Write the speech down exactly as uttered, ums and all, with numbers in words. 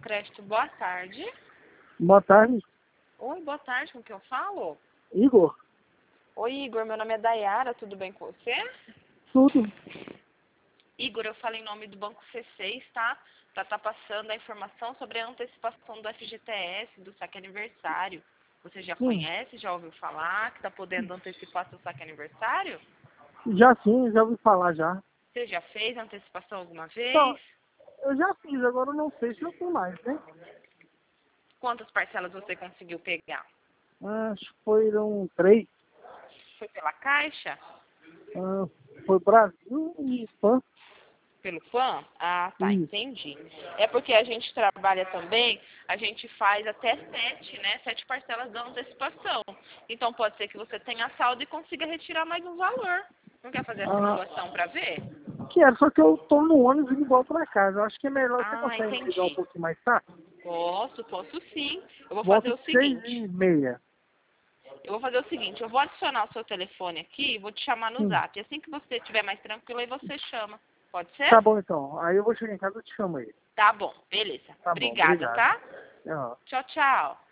Crédito, boa tarde. Boa tarde, Oi, boa tarde, com quem eu falo? Igor. Oi, Igor, meu nome é Dayara, tudo bem com você? Tudo. Igor, eu falo em nome do Banco C seis, tá? Pra estar passando a informação sobre a antecipação do F G T S, do saque aniversário. Você já Sim. conhece, já ouviu falar que tá podendo antecipar seu saque aniversário? Já sim, já ouvi falar já. Você já fez a antecipação alguma Então, vez? eu já fiz, agora eu não sei se eu tenho mais, né? Quantas parcelas você conseguiu pegar? Acho que foram três. Foi pela Caixa? Ah, foi Brasil e Pan. Pelo P A N? Ah, tá, Isso. entendi. É porque a gente trabalha também, a gente faz até sete, né? Sete parcelas da antecipação. Então pode ser que você tenha saldo e consiga retirar mais um valor. Não quer fazer a Ah, simulação para ver? quero, só que eu tô no ônibus indo embora pra casa. Eu acho que é melhor, você Ah, consegue me ligar um entendi. pouquinho mais tarde? Posso, posso sim. Eu vou fazer Volto o seis seguinte. e meia. Eu vou fazer o seguinte, eu vou adicionar o seu telefone aqui e vou te chamar no Sim. zap. Assim que você estiver mais tranquilo, aí você chama. Pode ser? Tá bom então. Aí eu vou chegar em casa e te chamo aí. Tá bom, beleza. Tá bom, Obrigada, obrigado. tá? Tchau. Tchau, tchau.